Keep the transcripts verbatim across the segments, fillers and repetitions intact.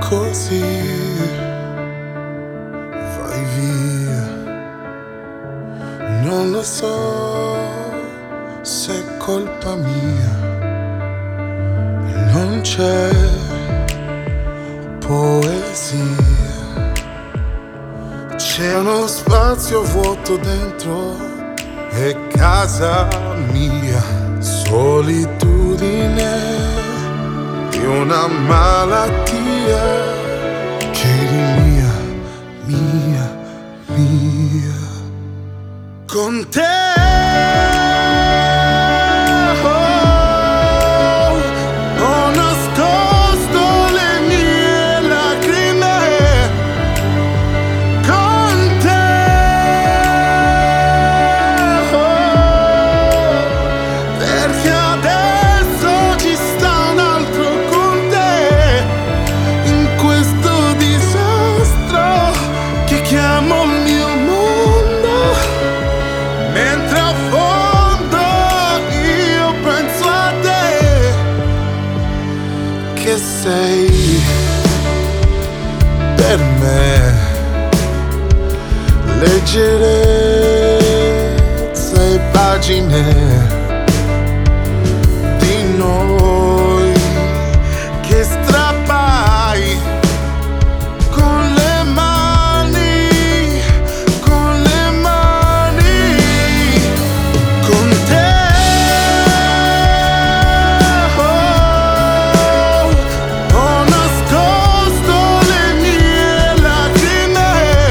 così vai via. Non lo so se è colpa mia, non c'è poesia, c'è uno spazio vuoto dentro, è casa mia, solitudine di una malattia che di mia, mia, mia. Con te ho nascosto le mie lacrime, con te perché adesso ci sta un altro con te, in questo disastro che chiamo il mio mondo, mentre a fondo io penso a te, che sei per me leggerezza e pagine di noi che strappai con le mani, con le mani. Con te oh, ho nascosto le mie lacrime,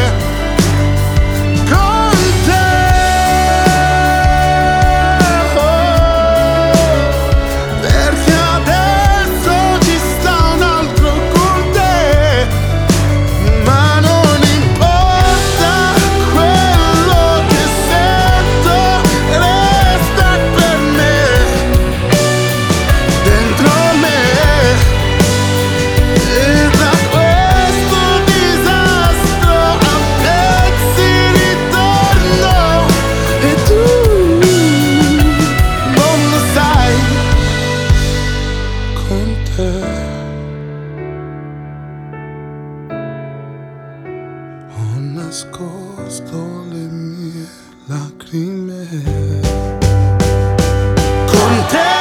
con te oh, perché adesso ci sta un altro con te, ma non importa quello che sento, resta per me, dentro me, e da questo disastro a pezzi ritorno, e tu non lo sai. Con te ho nascosto le mie lacrime, con te